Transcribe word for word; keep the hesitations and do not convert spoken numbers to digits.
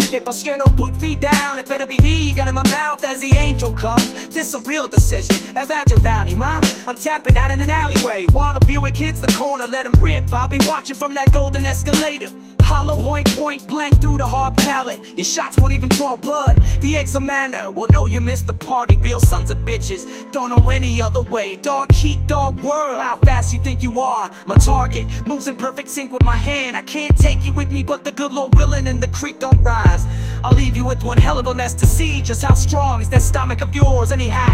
If my skin don't put feet down, it better be me. Got in my mouth as the angel comes. This a real decision. Imagine Valley, mom. I'm tapping out in an alleyway. While the Buick hits the corner, let him rip. I'll be watching from that golden escalator. Hollow point, point blank through the hard palate. Your shots won't even draw blood. The eggs of manner will know you missed the party. Real sons of bitches don't know any other way. Dog heat, dog world. How fast you think you are? My target moves in perfect sync with my hand. I can't take you with me, but the good Lord willing and the creek don't rise. I'll leave you with one hell of a mess to see just how strong is that stomach of yours. Anyhow,